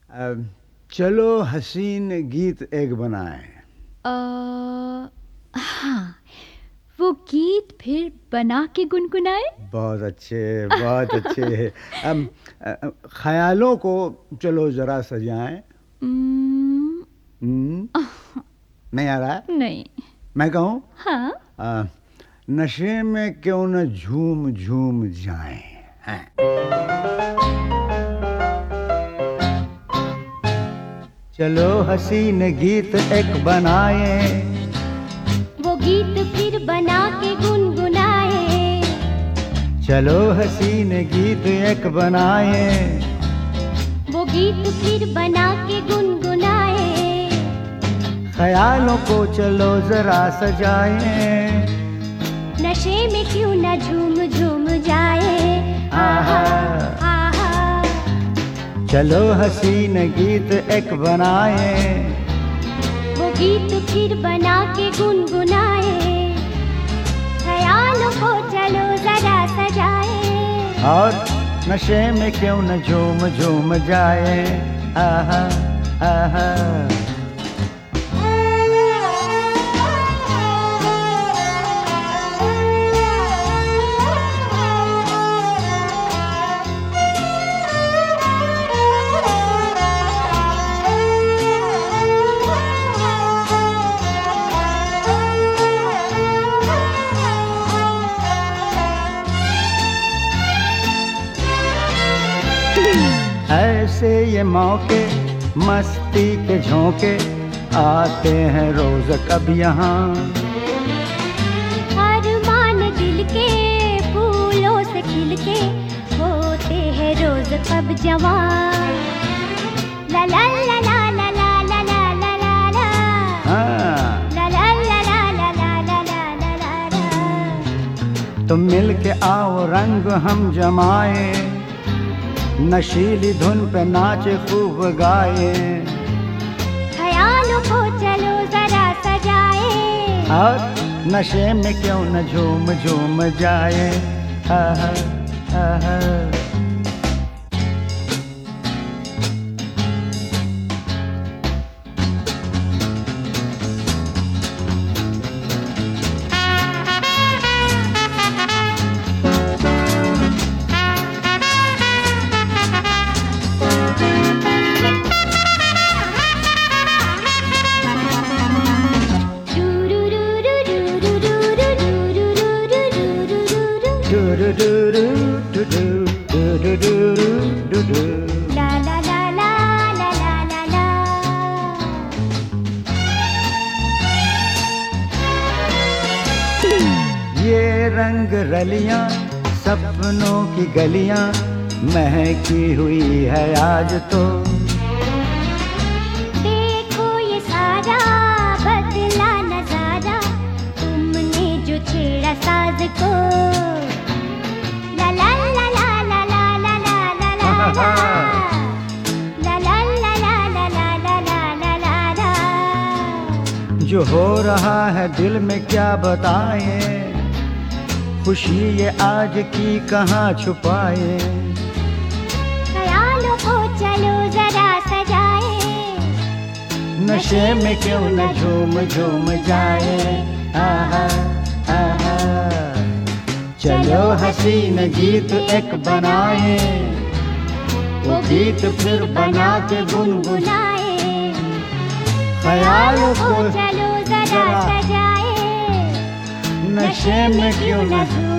अ, चलो हसीन गीत एक बनाएं। हाँ, वो गीत फिर बना के गुनगुनाए। बहुत अच्छे, बहुत अच्छे। ख्यालों को चलो जरा सजाएं। उम्म, नहीं आ रहा है? नहीं। मैं कहूँ? हाँ। नशे में क्यों न झूम झूम जाएं। हैं? चलो हसीन गीत एक बनाए, वो गीत फिर बना के गुनगुनाए। चलो हसीन गीत एक बनाए, वो गीत फिर बना के गुनगुनाए। ख्यालों को चलो जरा सजाएं, नशे में क्यों न झूम झूम जाए। आहा, आहा, चलो हसीन गीत एक बनाए, वो गीत फिर बना के गुनगुनाए। ख्यालों को चलो जरा सजाए, और नशे में क्यों न झूम झूम जाए। आहा, आहा। ऐसे ये मौके मस्ती के झोंके आते हैं रोज कब यहाँ। अरमान दिल के फूलों से खिल के होते हैं रोज कब जवान। ला ला ला ला ला ला ला ला ला ला ला। हाँ, ला ला ला ला ला ला ला ला ला ला ला। तुम मिल के आओ रंग हम जमाए, नशीली धुन पे नाचे खूब गाए, ख्यालों को चलो जरा सजाए, और नशे में क्यों न झूम झूम जाए। आहा, आहा। ला ला ला ला ला ला ला ला। ये रंग रलियां सपनों की गलियां महकी हुई है आज तो। देखो ये सारा बदला नजारा, तुमने जो छेड़ा साज को। ला ला ला ला ला ला ला ला ला ला ला। ला ला ला ला ला ला ला ला ला ला ला। जो हो रहा है दिल में क्या बताएं, खुशी ये आज की कहाँ छुपाए। ख्यालों को चलो जरा सजाए, नशे में क्यों न झूम झूम जाए। आहा, आहा। चलो हसीन गीत एक बनाए, वो गीत फिर बना के गुनगुनाए, ख्यालों को चलो जरा सजाए, नशे में क्यों न